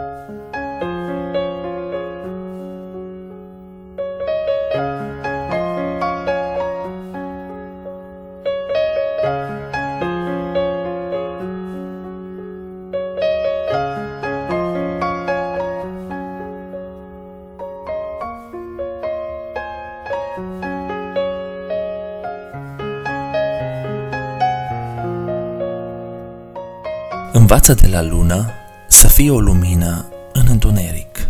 Învață de la lună să fie o lumină în întuneric.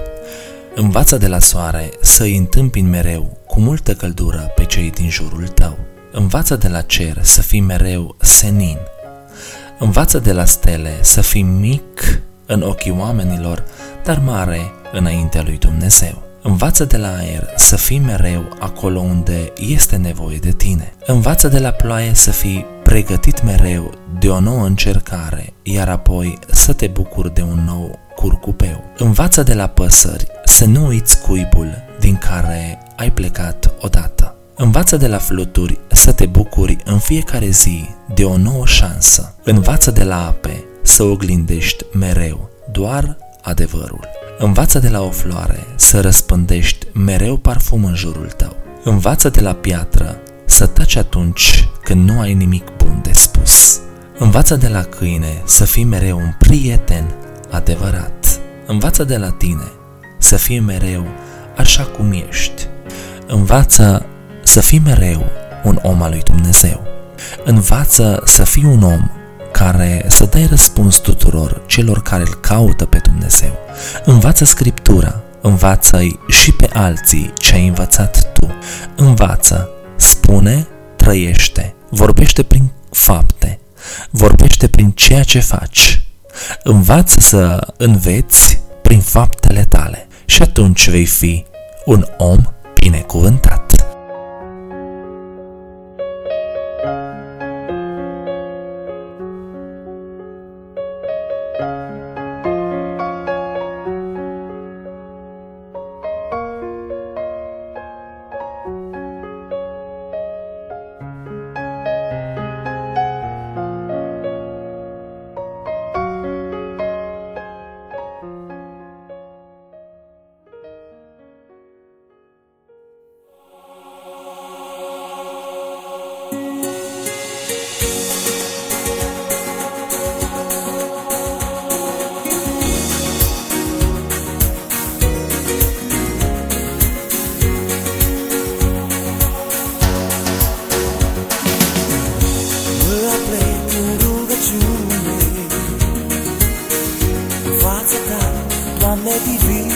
Învață de la soare să îi întâmpini mereu cu multă căldură pe cei din jurul tău. Învață de la cer să fii mereu senin. Învață de la stele să fii mic în ochii oamenilor, dar mare înaintea lui Dumnezeu. Învață de la aer să fii mereu acolo unde este nevoie de tine. Învață de la ploaie să fii pregătit mereu de o nouă încercare, iar apoi să te bucuri de un nou curcupeu. Învață de la păsări să nu uiți cuibul din care ai plecat odată. Învață de la fluturi să te bucuri în fiecare zi de o nouă șansă. Învață de la ape să oglindești mereu doar adevărul. Învață de la o floare să răspândești mereu parfum în jurul tău. Învață de la piatră să taci atunci când nu ai nimic bun de spus. Învață de la câine să fii mereu un prieten adevărat. Învață de la tine să fii mereu așa cum ești. Învață să fii mereu un om al lui Dumnezeu. Învață să fii un om care să dai răspuns tuturor celor care îl caută pe Dumnezeu. Învață Scriptura, învață-i și pe alții ce ai învățat tu. Învață, spune, trăiește, vorbește prin fapte, vorbește prin ceea ce faci. Învață să înveți prin faptele tale și atunci vei fi un om binecuvântat. Doamne divin,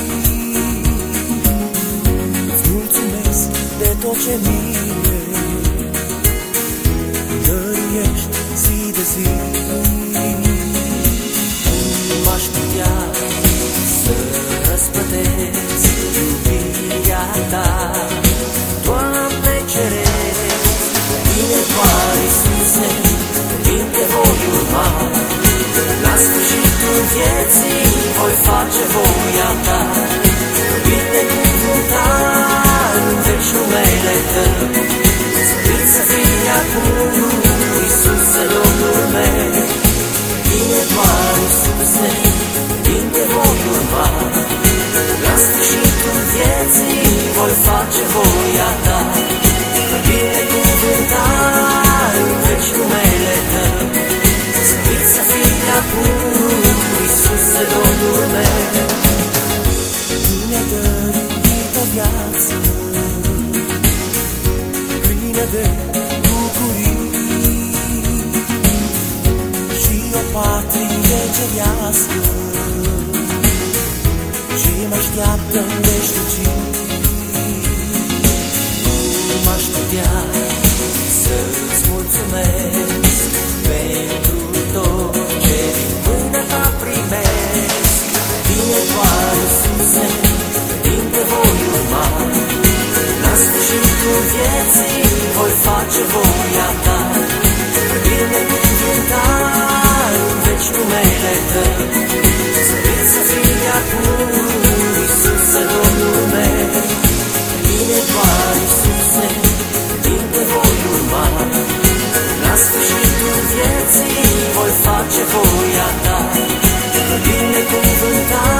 îți mulțumesc de tot ce mie dăruiești zi de zi. M-aș putea să răspătesc iubirea ta, Doamne ceresc, pe mine doar Iisuse, pe tine voi urma. La sfârșitul vieții voi face voia ta, binecuvântat în veci numele tău. Slăvit să fii acum, Iisuse, Domnul meu. Bine doar, Iisuse, din te voi urma. La sfârșitul vieții voi face voia ta, binecuvântat în veci numele tău. Slăvit să fii acum, Iisuse, Domnul meu. Tu mi-ai dăruit o viață plină de bucurii și o patrie cerească ce mă așteaptă în veșnicii. Nu m-aș putea să-ți mulțumesc pentru tot ce din mâna ta primesc. Bine doar, Iisuse, din te voi urma. La sfârșitul vieții voi face voia ta, binecuvântat în veci numele tău. Slăvit să fii acum, Iisuse, Domnul meu. Bine doar, Iisuse, din te voi urma. La sfârșitul vieții voi face voia ta, binecuvântat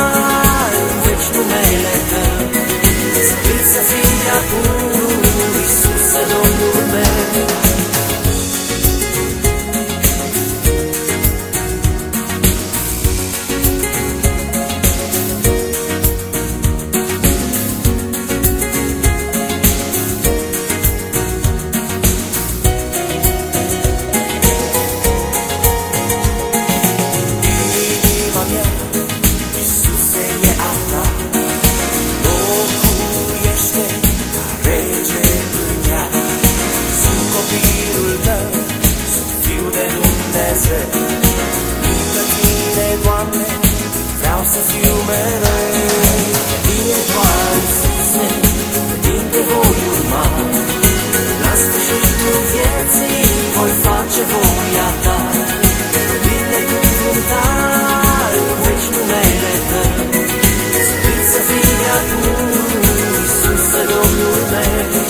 meu.